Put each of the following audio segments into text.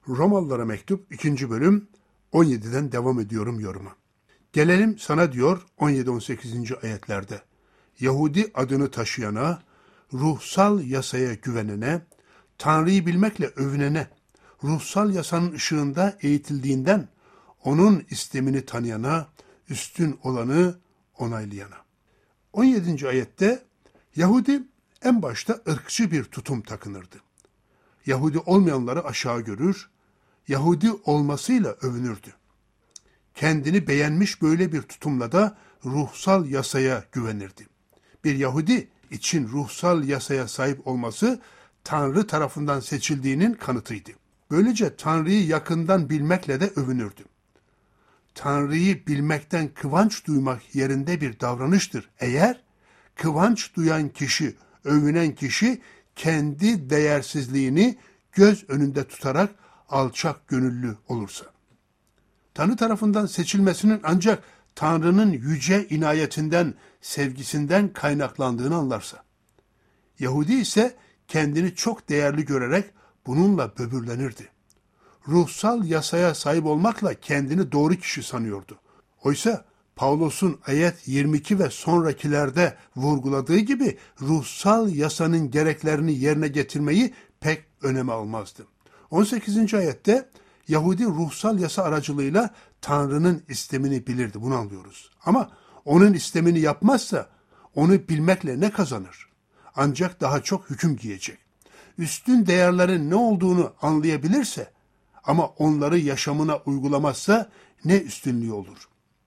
Romalılara mektup 2. bölüm 17'den devam ediyorum yoruma. Gelelim sana diyor 17-18. ayetlerde. Yahudi adını taşıyana, ruhsal yasaya güvenene, Tanrı'yı bilmekle övünene, ruhsal yasanın ışığında eğitildiğinden onun istemini tanıyana, üstün olanı onaylayana. 17. ayette Yahudi en başta ırkçı bir tutum takınırdı. Yahudi olmayanları aşağı görür, Yahudi olmasıyla övünürdü. Kendini beğenmiş böyle bir tutumla da ruhsal yasaya güvenirdi. Bir Yahudi için ruhsal yasaya sahip olması Tanrı tarafından seçildiğinin kanıtıydı. Böylece Tanrı'yı yakından bilmekle de övünürdü. Tanrı'yı bilmekten kıvanç duymak yerinde bir davranıştır. Eğer kıvanç duyan kişi, övünen kişi kendi değersizliğini göz önünde tutarak alçak gönüllü olursa. Tanrı tarafından seçilmesinin ancak Tanrı'nın yüce inayetinden, sevgisinden kaynaklandığını anlarsa. Yahudi ise kendini çok değerli görerek bununla böbürlenirdi. Ruhsal yasaya sahip olmakla kendini doğru kişi sanıyordu. Oysa Pavlos'un ayet 22 ve sonrakilerde vurguladığı gibi ruhsal yasanın gereklerini yerine getirmeyi pek öneme almazdı. 18. ayette Yahudi ruhsal yasa aracılığıyla Tanrı'nın istemini bilirdi. Bunu anlıyoruz. Ama onun istemini yapmazsa onu bilmekle ne kazanır? Ancak daha çok hüküm giyecek. Üstün değerlerin ne olduğunu anlayabilirse ama onları yaşamına uygulamazsa ne üstünlüğü olur?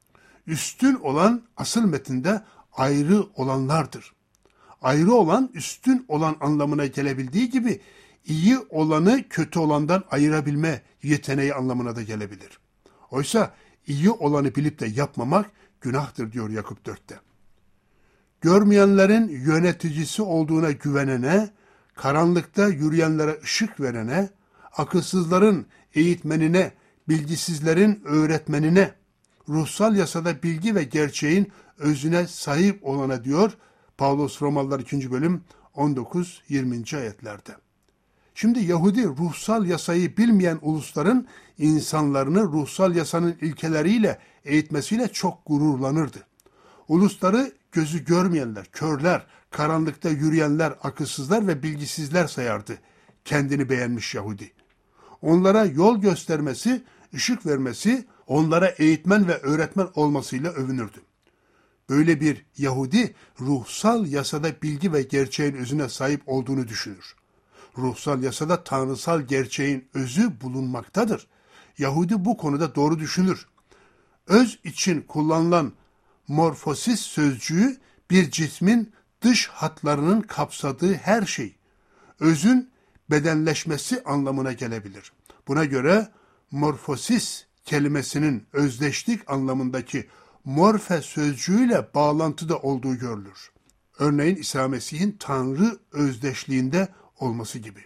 Üstün olan asıl metinde ayrı olanlardır. Ayrı olan üstün olan anlamına gelebildiği gibi iyi olanı kötü olandan ayırabilme yeteneği anlamına da gelebilir. Oysa iyi olanı bilip de yapmamak günahtır diyor Yakup 4'te. Görmeyenlerin yöneticisi olduğuna güvenene, karanlıkta yürüyenlere ışık verene, akılsızların eğitmenine, bilgisizlerin öğretmenine, ruhsal yasada bilgi ve gerçeğin özüne sahip olana diyor Pavlos Romalılar 2. bölüm 19-20. ayetlerde. Şimdi Yahudi ruhsal yasayı bilmeyen ulusların insanlarını ruhsal yasanın ilkeleriyle eğitmesiyle çok gururlanırdı. Ulusları gözü görmeyenler, körler, karanlıkta yürüyenler, akılsızlar ve bilgisizler sayardı kendini beğenmiş Yahudi. Onlara yol göstermesi, ışık vermesi, onlara eğitmen ve öğretmen olmasıyla övünürdü. Böyle bir Yahudi ruhsal yasada bilgi ve gerçeğin özüne sahip olduğunu düşünür. Ruhsal yasada tanrısal gerçeğin özü bulunmaktadır. Yahudi bu konuda doğru düşünür. Öz için kullanılan morfosis sözcüğü bir cismin dış hatlarının kapsadığı her şey, özün bedenleşmesi anlamına gelebilir. Buna göre morfosis kelimesinin özdeşlik anlamındaki morfe sözcüğüyle bağlantıda olduğu görülür. Örneğin İsa Mesih'in Tanrı özdeşliğinde olması gibi.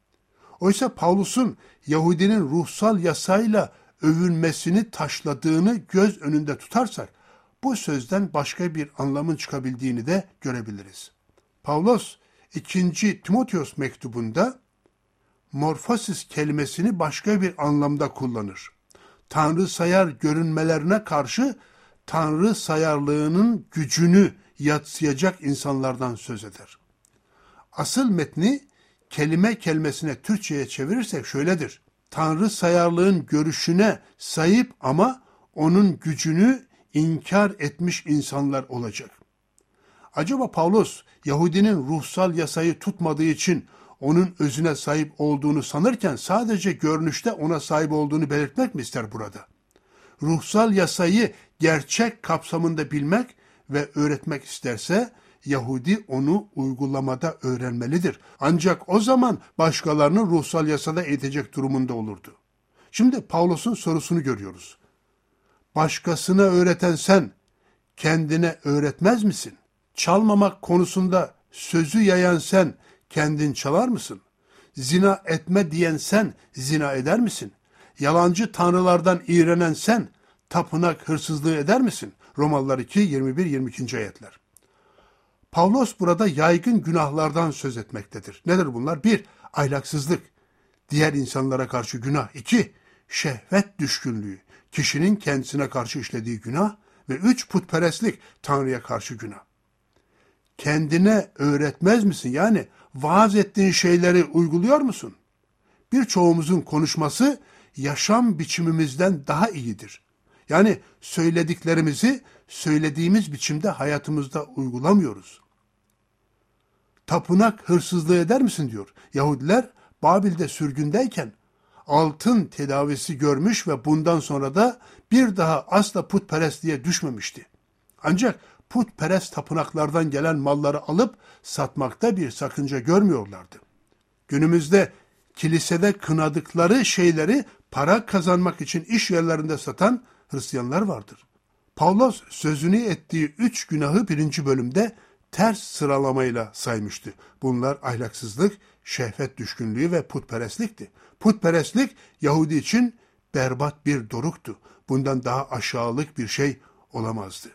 Oysa Pavlus'un Yahudinin ruhsal yasayla övünmesini taşladığını göz önünde tutarsak, bu sözden başka bir anlamın çıkabildiğini de görebiliriz. Pavlos 2. Timoteos mektubunda morfosis kelimesini başka bir anlamda kullanır. Tanrı sayar görünmelerine karşı Tanrı sayarlığının gücünü yadsıyacak insanlardan söz eder. Asıl metni kelime kelimesine Türkçe'ye çevirirsek şöyledir. Tanrı sayarlığın görüşüne sahip ama onun gücünü inkar etmiş insanlar olacak. Acaba Pavlos Yahudinin ruhsal yasayı tutmadığı için onun özüne sahip olduğunu sanırken sadece görünüşte ona sahip olduğunu belirtmek mi ister burada? Ruhsal yasayı gerçek kapsamında bilmek ve öğretmek isterse Yahudi onu uygulamada öğrenmelidir. Ancak o zaman başkalarını ruhsal yasada eğitecek durumunda olurdu. Şimdi Pavlos'un sorusunu görüyoruz. Başkasına öğreten sen kendine öğretmez misin? Çalmamak konusunda sözü yayan sen kendin çalar mısın? Zina etme diyen sen zina eder misin? Yalancı tanrılardan iğrenen sen tapınak hırsızlığı eder misin? Romalılar 2, 21-22. ayetler. Pavlos burada yaygın günahlardan söz etmektedir. Nedir bunlar? 1. Ahlaksızlık. diğer insanlara karşı günah. 2. Şehvet düşkünlüğü, kişinin kendisine karşı işlediği günah. Ve 3. Putperestlik, Tanrı'ya karşı günah. Kendine öğretmez misin? Yani vaaz ettiğin şeyleri uyguluyor musun? Birçoğumuzun konuşması yaşam biçimimizden daha iyidir. Yani söylediklerimizi söylediğimiz biçimde hayatımızda uygulamıyoruz. Tapınak hırsızlığı eder misin diyor. Yahudiler Babil'de sürgündeyken altın tedavisi görmüş ve bundan sonra da bir daha asla putperestliğe düşmemişti. Ancak putperest tapınaklardan gelen malları alıp satmakta bir sakınca görmüyorlardı. Günümüzde kilisede kınadıkları şeyleri para kazanmak için iş yerlerinde satan Hristiyanlar vardır. Pavlos sözünü ettiği 3 günahı 1. bölümde ters sıralamayla saymıştı. Bunlar ahlaksızlık, şehvet düşkünlüğü ve putperestlikti. Putperestlik Yahudi için berbat bir doruktu. Bundan daha aşağılık bir şey olamazdı.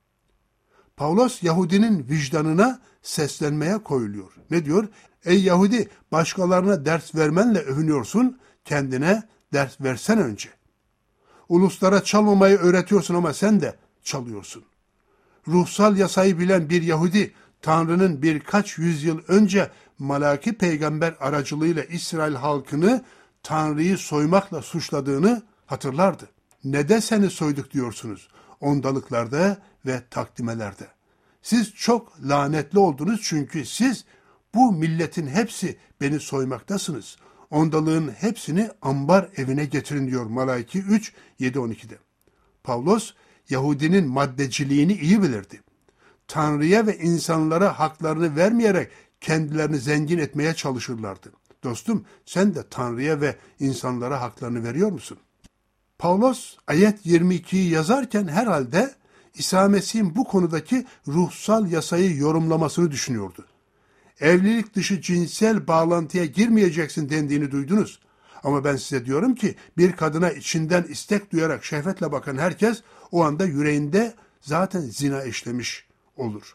Pavlos Yahudinin vicdanına seslenmeye koyuluyor. Ne diyor? Ey Yahudi, başkalarına ders vermenle övünüyorsun, kendine ders versen önce. Uluslara çalmamayı öğretiyorsun ama sen de çalıyorsun. Ruhsal yasayı bilen bir Yahudi, Tanrı'nın birkaç yüzyıl önce Malaki peygamber aracılığıyla İsrail halkını Tanrı'yı soymakla suçladığını hatırlardı. Ne de seni soyduk diyorsunuz ondalıklarda ve takdimelerde. Siz çok lanetli oldunuz çünkü siz bu milletin hepsi beni soymaktasınız. Ondalığın hepsini ambar evine getirin diyor Malaki 3, 7-12'de. Pavlos Yahudinin maddeciliğini iyi bilirdi. Tanrı'ya ve insanlara haklarını vermeyerek kendilerini zengin etmeye çalışırlardı. Dostum, sen de Tanrı'ya ve insanlara haklarını veriyor musun? Pavlos ayet 22'yi yazarken herhalde İsa Mesih'in bu konudaki ruhsal yasayı yorumlamasını düşünüyordu. Evlilik dışı cinsel bağlantıya girmeyeceksin dendiğini duydunuz. Ama ben size diyorum ki bir kadına içinden istek duyarak şehvetle bakan herkes o anda yüreğinde zaten zina işlemiş olur.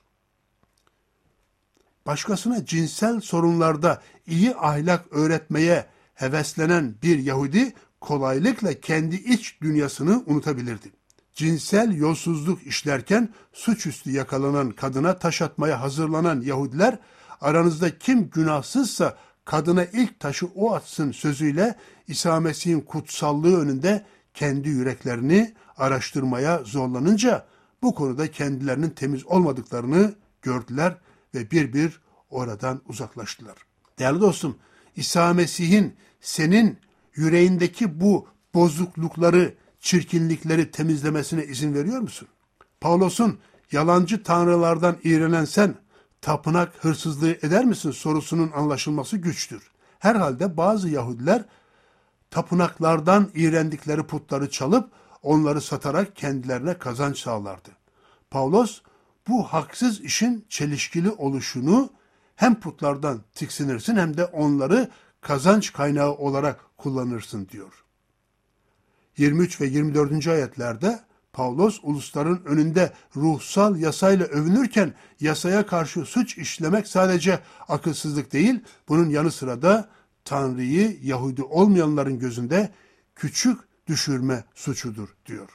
Başkasına cinsel sorunlarda iyi ahlak öğretmeye heveslenen bir Yahudi kolaylıkla kendi iç dünyasını unutabilirdi. Cinsel yolsuzluk işlerken suçüstü yakalanan kadına taş atmaya hazırlanan Yahudiler aranızda kim günahsızsa kadına ilk taşı o atsın sözüyle İsa Mesih'in kutsallığı önünde kendi yüreklerini araştırmaya zorlanınca bu konuda kendilerinin temiz olmadıklarını gördüler ve bir oradan uzaklaştılar. Değerli dostum, İsa Mesih'in senin yüreğindeki bu bozuklukları, çirkinlikleri temizlemesine izin veriyor musun? Pavlos'un yalancı tanrılardan iğrenen sen tapınak hırsızlığı eder misin sorusunun anlaşılması güçtür. Herhalde bazı Yahudiler tapınaklardan iğrendikleri putları çalıp onları satarak kendilerine kazanç sağlardı. Pavlos bu haksız işin çelişkili oluşunu hem putlardan tiksinirsin hem de onları kazanç kaynağı olarak kullanırsın diyor. 23 ve 24. ayetlerde Pavlos ulusların önünde ruhsal yasayla övünürken yasaya karşı suç işlemek sadece akılsızlık değil, bunun yanı sıra da Tanrı'yı Yahudi olmayanların gözünde küçük düşürme suçudur diyor.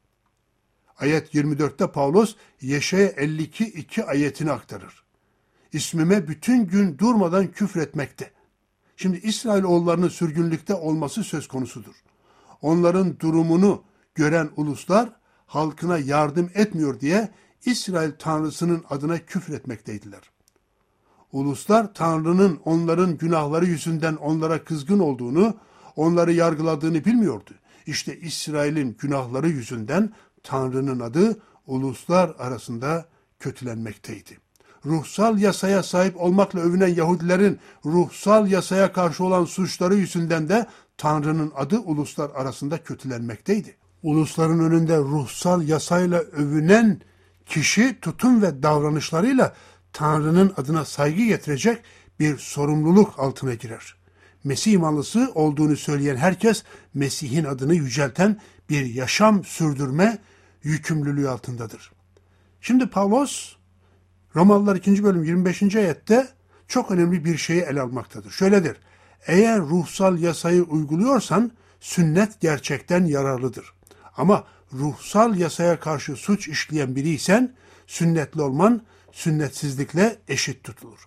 Ayet 24'te Pavlos Yeşaya 52:2 ayetini aktarır. İsmime bütün gün durmadan küfretmekte. Şimdi İsrailoğullarının sürgünlükte olması söz konusudur. Onların durumunu gören uluslar halkına yardım etmiyor diye İsrail Tanrısının adına küfretmekteydiler. Uluslar Tanrı'nın onların günahları yüzünden onlara kızgın olduğunu, onları yargıladığını bilmiyordu. İşte İsrail'in günahları yüzünden Tanrı'nın adı uluslar arasında kötülenmekteydi. Ruhsal yasaya sahip olmakla övünen Yahudilerin ruhsal yasaya karşı olan suçları yüzünden de Tanrı'nın adı uluslar arasında kötülenmekteydi. Ulusların önünde ruhsal yasayla övünen kişi tutum ve davranışlarıyla Tanrı'nın adına saygı getirecek bir sorumluluk altına girer. Mesih imanlısı olduğunu söyleyen herkes Mesih'in adını yücelten bir yaşam sürdürme yükümlülüğü altındadır. Şimdi Pavlos Romalılar 2. bölüm 25. ayette çok önemli bir şeyi ele almaktadır. Şöyledir: Eğer ruhsal yasayı uyguluyorsan sünnet gerçekten yararlıdır. Ama ruhsal yasaya karşı suç işleyen biriysen sünnetli olman sünnetsizlikle eşit tutulur.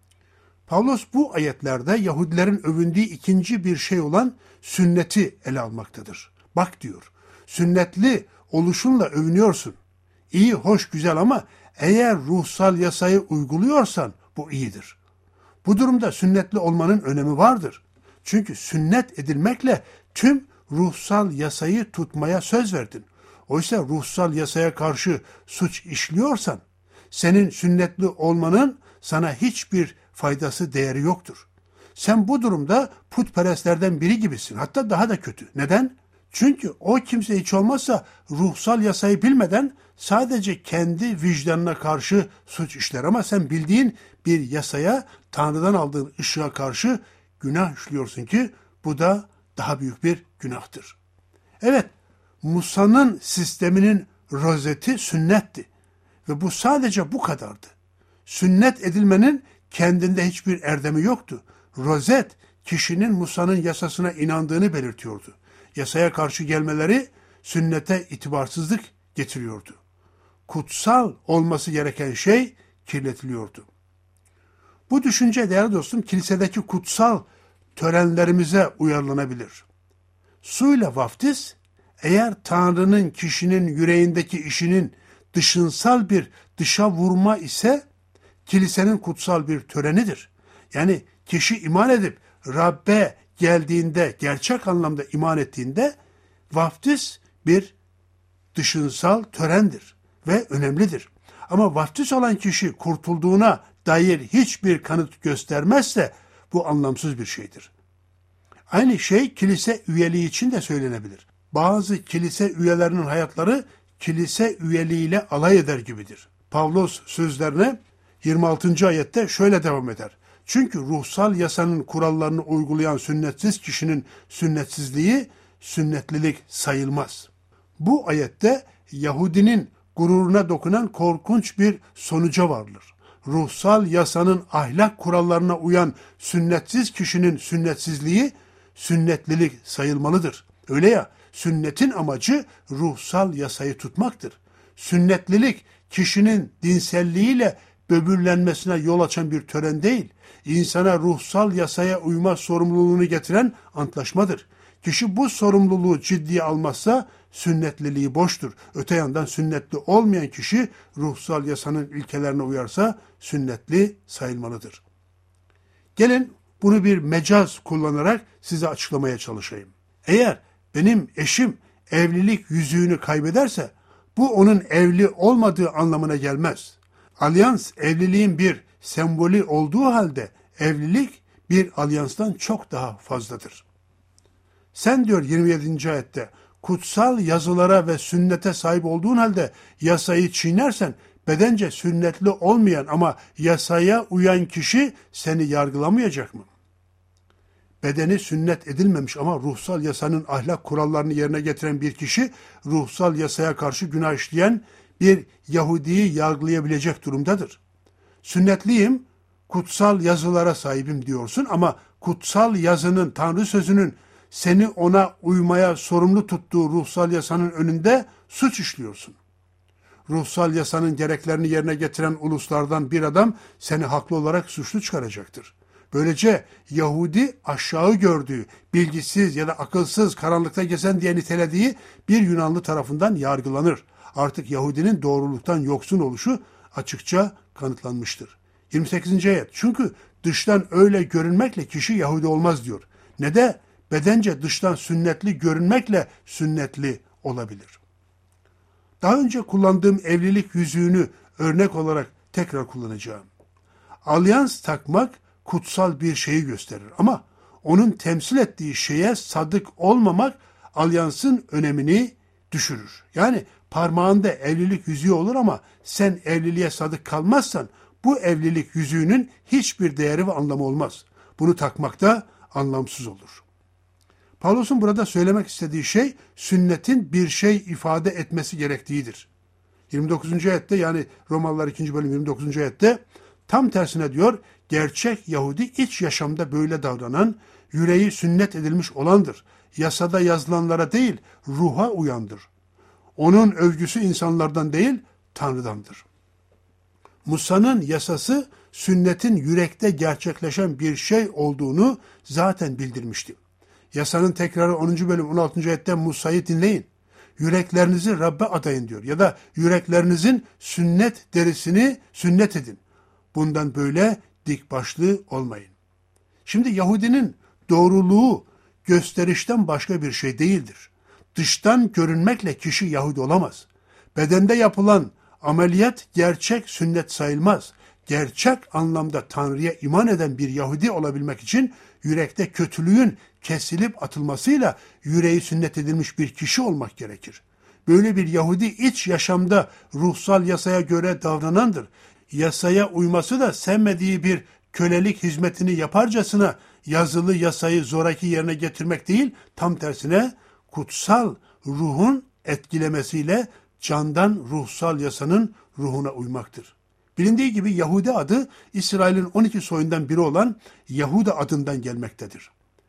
Pavlos bu ayetlerde Yahudilerin övündüğü ikinci bir şey olan sünneti ele almaktadır. Bak diyor, sünnetli oluşunla övünüyorsun. İyi, hoş, güzel ama eğer ruhsal yasayı uyguluyorsan bu iyidir. Bu durumda sünnetli olmanın önemi vardır. Çünkü sünnet edilmekle tüm ruhsal yasayı tutmaya söz verdin. Oysa ruhsal yasaya karşı suç işliyorsan, senin sünnetli olmanın sana hiçbir faydası, değeri yoktur. Sen bu durumda putperestlerden biri gibisin. Hatta daha da kötü. Neden? Çünkü o kimse hiç olmazsa ruhsal yasayı bilmeden sadece kendi vicdanına karşı suç işler. Ama sen bildiğin bir yasaya, Tanrı'dan aldığın ışığa karşı günah işliyorsun ki bu da daha büyük bir günahtır. Evet, Musa'nın sisteminin rozeti sünnetti. Ve bu sadece bu kadardı. Sünnet edilmenin kendinde hiçbir erdemi yoktu. Rozet, kişinin Musa'nın yasasına inandığını belirtiyordu. Yasaya karşı gelmeleri sünnete itibarsızlık getiriyordu. Kutsal olması gereken şey kirletiliyordu. Bu düşünce değerli dostum kilisedeki kutsal törenlerimize uyarlanabilir. Suyla vaftiz, eğer Tanrı'nın kişinin yüreğindeki işinin dışınsal bir dışa vurma ise kilisenin kutsal bir törenidir. Yani kişi iman edip Rabbe geldiğinde, gerçek anlamda iman ettiğinde vaftiz bir dışınsal törendir ve önemlidir. Ama vaftiz olan kişi kurtulduğuna dair hiçbir kanıt göstermezse bu anlamsız bir şeydir. Aynı şey kilise üyeliği için de söylenebilir. Bazı kilise üyelerinin hayatları kilise üyeliğiyle alay eder gibidir. Pavlos sözlerine 26. ayette şöyle devam eder. Çünkü ruhsal yasanın kurallarını uygulayan sünnetsiz kişinin sünnetsizliği sünnetlilik sayılmaz. Bu ayette Yahudinin gururuna dokunan korkunç bir sonuca varılır. Ruhsal yasanın ahlak kurallarına uyan sünnetsiz kişinin sünnetsizliği sünnetlilik sayılmalıdır. Öyle ya, sünnetin amacı ruhsal yasayı tutmaktır. Sünnetlilik kişinin dinselliğiyle böbürlenmesine yol açan bir tören değil, insana ruhsal yasaya uyma sorumluluğunu getiren antlaşmadır. Kişi bu sorumluluğu ciddiye almazsa sünnetliliği boştur. Öte yandan sünnetli olmayan kişi ruhsal yasanın ilkelerine uyarsa sünnetli sayılmalıdır. Gelin bunu bir mecaz kullanarak size açıklamaya çalışayım. Eğer benim eşim evlilik yüzüğünü kaybederse bu onun evli olmadığı anlamına gelmez. Alyans evliliğin bir sembolü olduğu halde evlilik bir alyanstan çok daha fazladır. Sen diyor 27. ayette kutsal yazılara ve sünnete sahip olduğun halde yasayı çiğnersen bedence sünnetli olmayan ama yasaya uyan kişi seni yargılamayacak mı? Bedeni sünnet edilmemiş ama ruhsal yasanın ahlak kurallarını yerine getiren bir kişi ruhsal yasaya karşı günah işleyen bir Yahudi'yi yargılayabilecek durumdadır. Sünnetliyim, kutsal yazılara sahibim diyorsun ama kutsal yazının, Tanrı sözünün seni ona uymaya sorumlu tuttuğu ruhsal yasanın önünde suç işliyorsun. Ruhsal yasanın gereklerini yerine getiren uluslardan bir adam seni haklı olarak suçlu çıkaracaktır. Böylece Yahudi aşağı gördüğü, bilgisiz ya da akılsız, karanlıkta gezen diye nitelediği bir Yunanlı tarafından yargılanır. Artık Yahudinin doğruluktan yoksun oluşu açıkça kanıtlanmıştır. 28. ayet. Çünkü dıştan öyle görünmekle kişi Yahudi olmaz diyor. Ne de bedence dıştan sünnetli görünmekle sünnetli olabilir. Daha önce kullandığım evlilik yüzüğünü örnek olarak tekrar kullanacağım. Alyans takmak kutsal bir şeyi gösterir ama onun temsil ettiği şeye sadık olmamak alyansın önemini düşürür. Yani parmağında evlilik yüzüğü olur ama sen evliliğe sadık kalmazsan bu evlilik yüzüğünün hiçbir değeri ve anlamı olmaz. Bunu takmak da anlamsız olur. Pavlos'un burada söylemek istediği şey sünnetin bir şey ifade etmesi gerektiğidir. 29. ayette yani Romalılar 2. bölüm 29. ayette Tam tersine diyor, gerçek Yahudi iç yaşamda böyle davranan, yüreği sünnet edilmiş olandır. Yasada yazılanlara değil, ruha uyandır. Onun övgüsü insanlardan değil, Tanrı'dandır. Musa'nın yasası sünnetin yürekte gerçekleşen bir şey olduğunu zaten bildirmişti. Yasanın tekrarı 10. bölüm 16. ayette Musa'yı dinleyin. Yüreklerinizi Rabbe adayın diyor. Ya da yüreklerinizin sünnet derisini sünnet edin. Bundan böyle dik başlı olmayın. Şimdi Yahudinin doğruluğu gösterişten başka bir şey değildir. Dıştan görünmekle kişi Yahudi olamaz. Bedende yapılan ameliyat gerçek sünnet sayılmaz. Gerçek anlamda Tanrı'ya iman eden bir Yahudi olabilmek için yürekte kötülüğün kesilip atılmasıyla yüreği sünnet edilmiş bir kişi olmak gerekir. Böyle bir Yahudi iç yaşamda ruhsal yasaya göre davranandır. Yasaya uyması da sevmediği bir kölelik hizmetini yaparcasına yazılı yasayı zoraki yerine getirmek değil, tam tersine kutsal ruhun etkilemesiyle candan ruhsal yasanın ruhuna uymaktır. Bilindiği gibi Yahudi adı İsrail'in 12 soyundan biri olan Yahuda adından gelmektedir.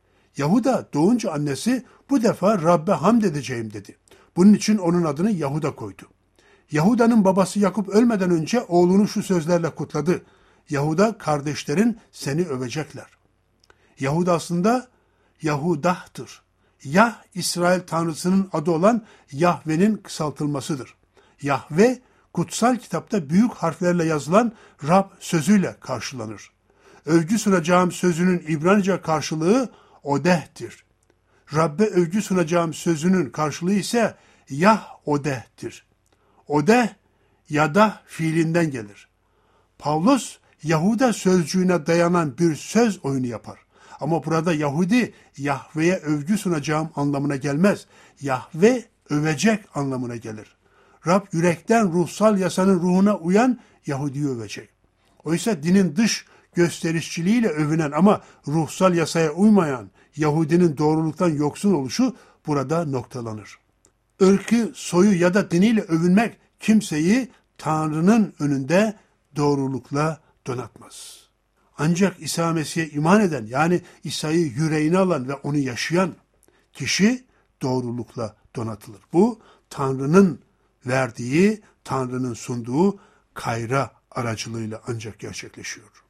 Yahuda doğunca annesi bu defa Rabbe hamd edeceğim dedi. Bunun için onun adını Yahuda koydu. Yahuda'nın babası Yakup ölmeden önce oğlunu şu sözlerle kutladı. Yahuda kardeşlerin seni övecekler. Yahuda aslında Yahudah'tır. Yah, İsrail Tanrısının adı olan Yahve'nin kısaltılmasıdır. Yahve, kutsal kitapta büyük harflerle yazılan Rab sözüyle karşılanır. Övgü sunacağım sözünün İbranice karşılığı Odeh'tir. Rabbe övgü sunacağım sözünün karşılığı ise Yah Odeh'tir. Odeh, yada fiilinden gelir. Pavlus, Yahuda sözcüğüne dayanan bir söz oyunu yapar. Ama burada Yahudi, Yahve'ye övgü sunacağım anlamına gelmez. Yahve övecek anlamına gelir. Rab yürekten ruhsal yasanın ruhuna uyan Yahudi'yi övecek. Oysa dinin dış gösterişçiliğiyle övünen ama ruhsal yasaya uymayan Yahudinin doğruluktan yoksun oluşu burada noktalanır. Irkı, soyu ya da diniyle övünmek kimseyi Tanrı'nın önünde doğrulukla donatmaz. Ancak İsa Mesih'e iman eden, yani İsa'yı yüreğine alan ve onu yaşayan kişi doğrulukla donatılır. Bu Tanrı'nın verdiği, Tanrı'nın sunduğu kayra aracılığıyla ancak gerçekleşiyor.